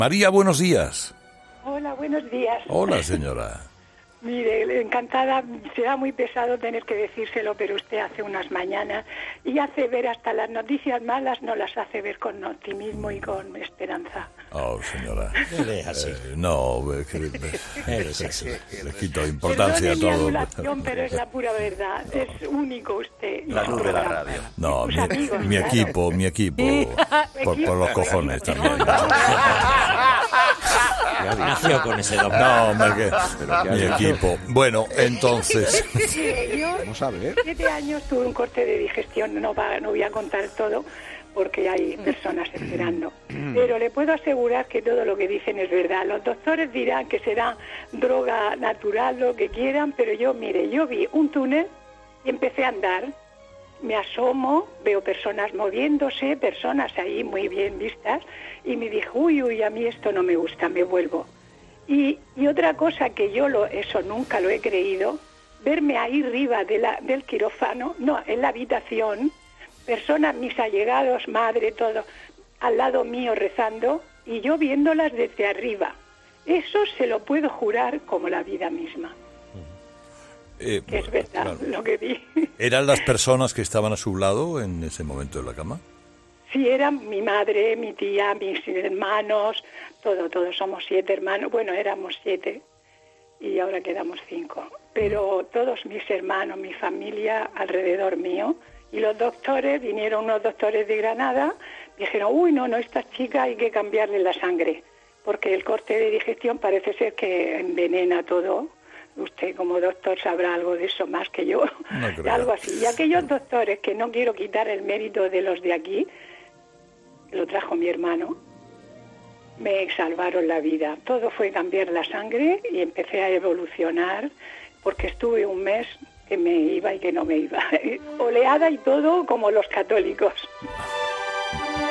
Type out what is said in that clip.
María, buenos días. Hola, buenos días. Hola, señora. Mire, encantada, será muy pesado tener que decírselo, pero usted hace unas mañanas y hace ver hasta las noticias malas, no las hace ver con optimismo y con esperanza. Oh, señora. Eres así. No, Eres así. le quito importancia a Perdone mi todo. adulación, pero es la pura verdad. Es único usted. La luz de la radio. No, Sus amigos, mi claro. equipo, por los cojones también. Nació con ese don. No, hombre, mi equipo. Bueno, entonces... Mire, yo Vamos a ver. 7 años tuve un corte de digestión, no voy a contar todo porque hay personas esperando. Pero le puedo asegurar que todo lo que dicen es verdad. Los doctores dirán que será droga natural, lo que quieran, pero yo vi un túnel y empecé a andar. Me asomo, veo personas moviéndose, personas ahí muy bien vistas, y me dijo, uy, a mí esto no me gusta, me vuelvo. Y otra cosa que eso nunca lo he creído, verme ahí arriba del quirófano, en la habitación, personas, mis allegados, madre, todo, al lado mío rezando, y yo viéndolas desde arriba. Eso se lo puedo jurar como la vida misma. Que es verdad, claro, lo que vi. ¿Eran las personas que estaban a su lado en ese momento de la cama? Sí, eran mi madre, mi tía, mis hermanos, todos somos 7 hermanos. Bueno, éramos 7 y ahora quedamos 5. Pero todos mis hermanos, mi familia alrededor mío. Y los doctores, vinieron unos doctores de Granada, dijeron, uy, no, esta chica hay que cambiarle la sangre, porque el corte de digestión parece ser que envenena todo. Usted como doctor sabrá algo de eso más que yo, no algo así. Y aquellos doctores, que no quiero quitar el mérito de los de aquí, lo trajo mi hermano, me salvaron la vida. Todo fue cambiar la sangre y empecé a evolucionar, porque estuve un mes que me iba y que no me iba. Oleada y todo como los católicos.